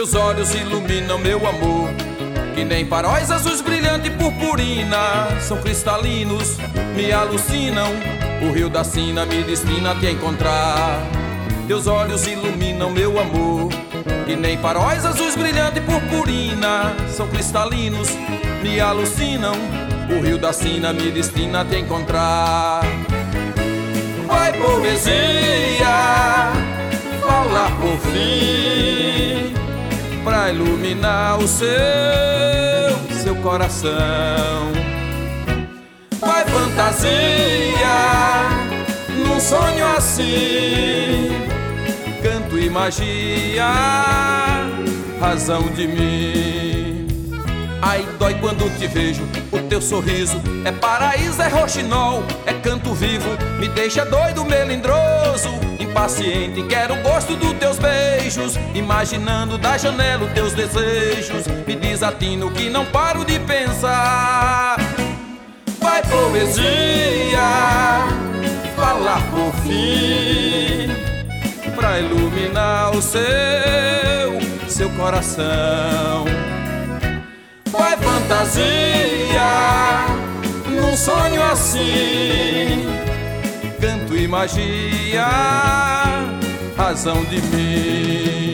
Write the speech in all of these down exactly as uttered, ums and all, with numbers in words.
Teus olhos iluminam meu amor, que nem faróis azuis brilhante e purpurina. São cristalinos, me alucinam. O rio da sina me destina a te encontrar. Teus olhos iluminam meu amor, que nem faróis azuis brilhante e purpurina. São cristalinos, me alucinam. O rio da sina me destina a te encontrar. Vai, poesia, falar por fim, pra iluminar o seu, seu coração. Vai, fantasia, num sonho assim, canto e magia, razão de mim. Ai, dói quando te vejo, o teu sorriso é paraíso, é roxinol, é canto vivo, me deixa doido, melindroso, impaciente, quero o gosto dos teus beijos, imaginando da janela os teus desejos, me desatino que não paro de pensar. Vai, poesia, falar por fim, pra iluminar o seu, seu coração. Vai, fantasia, num sonho assim, canto e magia, razão de mim.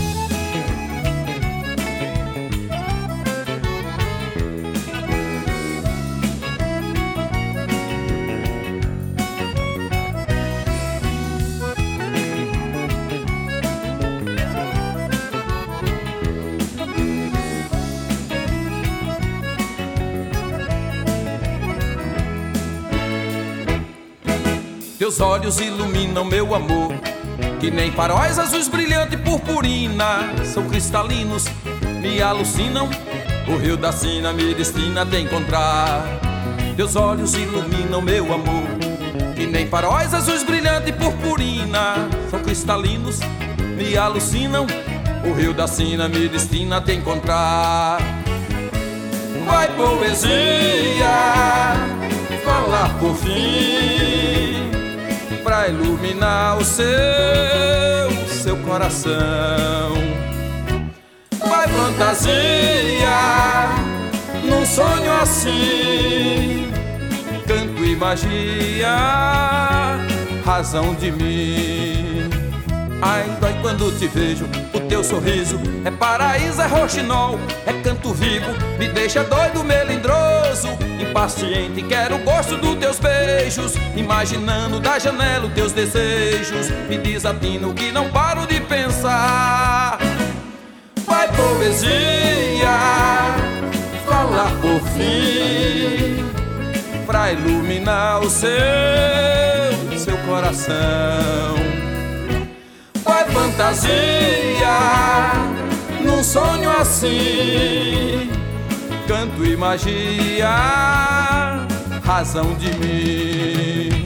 Teus olhos iluminam meu amor, que nem faróis azuis brilhante e purpurina. São cristalinos, me alucinam. O rio da sina me destina a te encontrar. Teus olhos iluminam meu amor, que nem faróis azuis brilhante e purpurina. São cristalinos, me alucinam. O rio da sina me destina a te encontrar. Vai, poesia, falar por fim, pra iluminar o seu, seu coração. Vai, fantasia, num sonho assim, canto e magia, razão de mim. Ai, dói quando te vejo, o teu sorriso é paraíso, é roxinol, é canto vivo, me deixa doido, melindroso, impaciente, quero o gosto dos teus beijos, imaginando da janela os teus desejos, me desatino que não paro de pensar. Vai, poesia, falar por fim, pra iluminar o seu, seu coração. Vai, fantasia, num sonho assim, canto e magia, razão de mim.